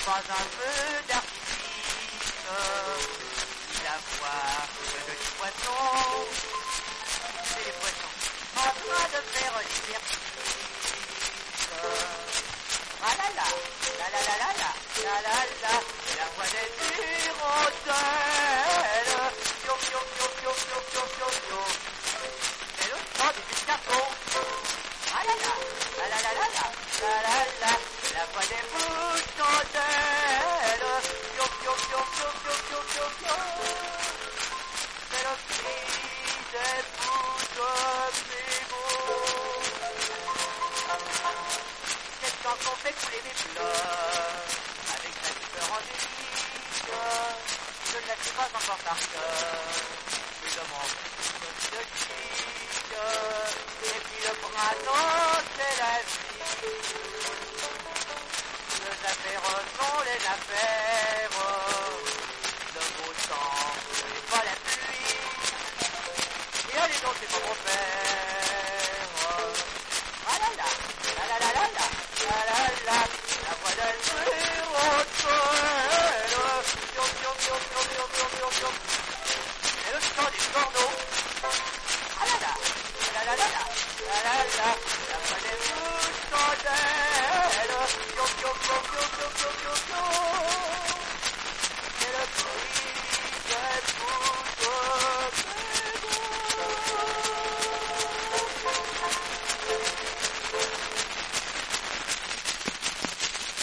pas un feu d'artifice, ni la voix de petits poissons. C'est les poissons en train de faire l'exercice. Ah la la, la la la la la, la la la, la voix des hirondelles. Yo yo yo yo yo yo yo yo. C'est le chant des escargots. Ah la la, la la la la la, la la la, la voix des bouches-chandelles. Yo yo yo yo yo yo yo yo. C'est le cri des bouches-migots. Cette chanson fait couler mes pleurs, avec sa douceur angélique. Je ne la sais pas encore par cœur, mais je m'en fous de chic. Et puis le printemps, c'est la vie. Les affaires sont les affaires. Le beau temps, c'est pas la pluie. Et allez donc, c'est pas mon père.